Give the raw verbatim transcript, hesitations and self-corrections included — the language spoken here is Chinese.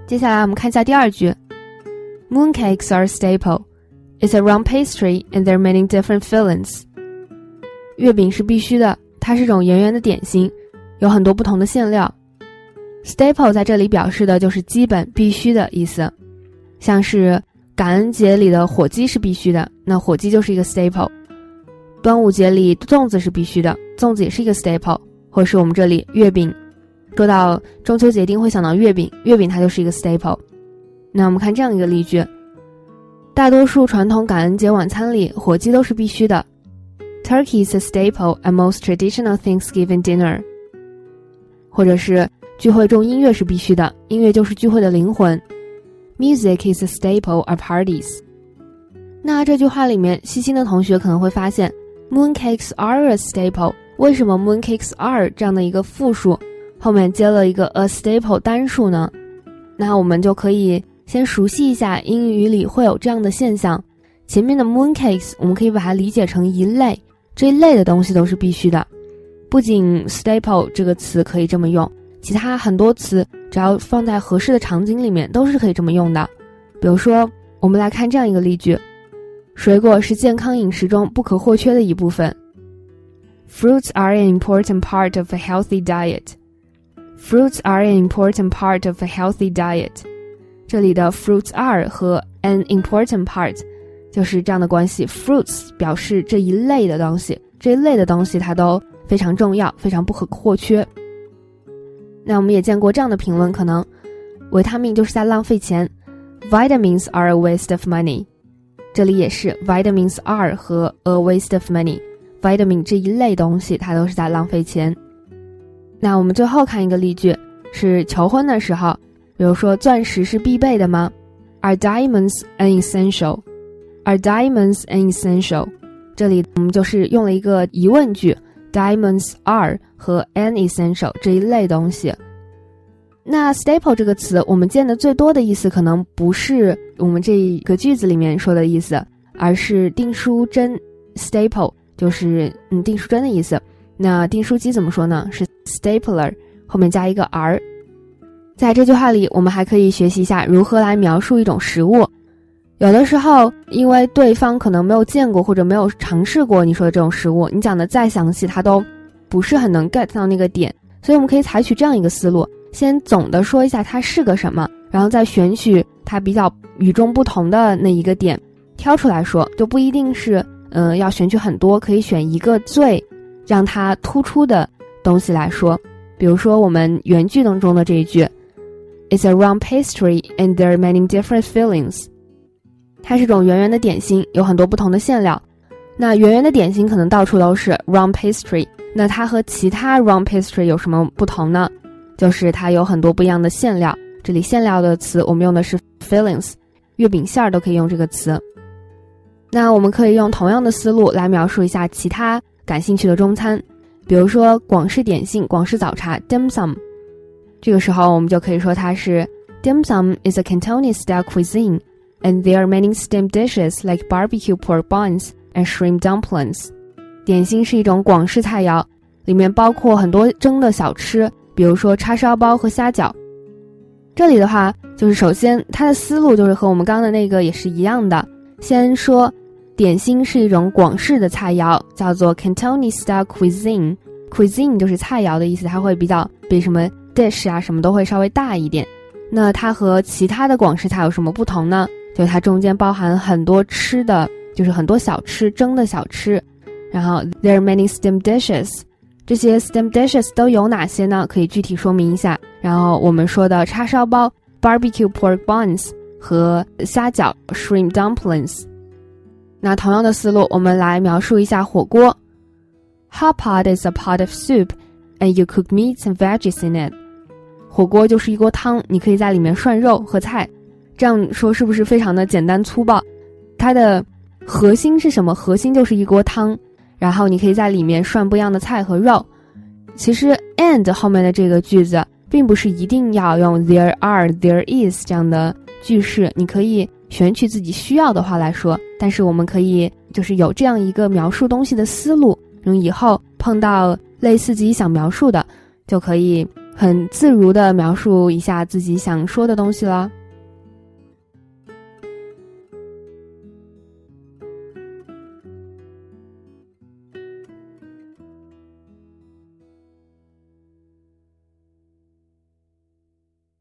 接下来我们看一下第二句。Mooncakes are a staple. It's a round pastry and there are many different fillings. 月饼是必须的，它是种圆圆的点心，有很多不同的馅料。Staple 在这里表示的就是基本必须的意思，像是感恩节里的火鸡是必须的，那火鸡就是一个 staple。端午节里粽子是必须的，粽子也是一个 staple。或者是我们这里月饼，说到中秋节一定会想到月饼，月饼它就是一个 staple。 那我们看这样一个例句，大多数传统感恩节晚餐里火鸡都是必须的。 Turkey is a staple at most traditional Thanksgiving dinner。 或者是聚会中音乐是必须的，音乐就是聚会的灵魂。 Music is a staple at parties。 那这句话里面细心的同学可能会发现 Mooncakes are a staple，为什么 mooncakes are 这样的一个复数后面接了一个 a staple 单数呢？那我们就可以先熟悉一下英语里会有这样的现象。前面的 mooncakes 我们可以把它理解成一类，这一类的东西都是必须的。不仅 staple 这个词可以这么用，其他很多词只要放在合适的场景里面都是可以这么用的。比如说我们来看这样一个例句，水果是健康饮食中不可或缺的一部分。Fruits are an important part of a healthy diet. Fruits are an important part of a healthy diet. 这里的 fruits are 和 an important part 就是这样的关系。Fruits 表示这一类的东西，这一类的东西它都非常重要，非常不可或缺。那我们也见过这样的评论，可能维他命就是在浪费钱。Vitamins are a waste of money. 这里也是 vitamins are 和 a waste of money。Vitamin 这一类东西它都是在浪费钱。那我们最后看一个例句，是求婚的时候，比如说钻石是必备的吗？ Are diamonds an essential? Are diamonds an essential? 这里我们就是用了一个疑问句， Diamonds are 和 an essential 这一类东西。那 staple 这个词我们见的最多的意思可能不是我们这个句子里面说的意思，而是订书针 staple就是嗯订书针的意思。那订书机怎么说呢？是 stapler 后面加一个 r。 在这句话里我们还可以学习一下如何来描述一种食物。有的时候因为对方可能没有见过或者没有尝试过你说的这种食物，你讲的再详细他都不是很能 get 到那个点，所以我们可以采取这样一个思路，先总的说一下它是个什么，然后再选取它比较与众不同的那一个点挑出来说，就不一定是嗯、呃，要选取很多，可以选一个最让它突出的东西来说。比如说我们原句当中的这一句 It's a round pastry and there are many different fillings。 它是种圆圆的点心，有很多不同的馅料。那圆圆的点心可能到处都是 round pastry， 那它和其他 round pastry 有什么不同呢？就是它有很多不一样的馅料。这里馅料的词我们用的是 fillings， 月饼馅儿都可以用这个词。那我们可以用同样的思路来描述一下其他感兴趣的中餐，比如说广式点心、广式早茶 dim sum。 这个时候我们就可以说它是 Dim sum is a Cantonese style cuisine and there are many steamed dishes like barbecue pork buns and shrimp dumplings。 点心是一种广式菜肴，里面包括很多蒸的小吃，比如说叉烧包和虾饺。这里的话就是首先它的思路就是和我们刚刚的那个也是一样的，先说点心是一种广式的菜肴，叫做 Cantonese style cuisine。 cuisine 就是菜肴的意思，它会比较比什么 dish 啊什么都会稍微大一点。那它和其他的广式菜有什么不同呢？就是它中间包含很多吃的，就是很多小吃，蒸的小吃。然后 there are many steamed dishes， 这些 steamed dishes 都有哪些呢？可以具体说明一下。然后我们说的叉烧包 barbecue pork buns 和虾饺 shrimp dumplings。 那同样的思路我们来描述一下火锅。 Hot pot is a pot of soup and you cook meats and veggies in it。 火锅就是一锅汤，你可以在里面涮肉和菜。这样说是不是非常的简单粗暴？它的核心是什么？核心就是一锅汤，然后你可以在里面涮不一样的菜和肉。其实 and 后面的这个句子并不是一定要用 there are there is 这样的句式，你可以选取自己需要的话来说，但是我们可以就是有这样一个描述东西的思路，然后以后碰到类似自己想描述的就可以很自如地描述一下自己想说的东西了。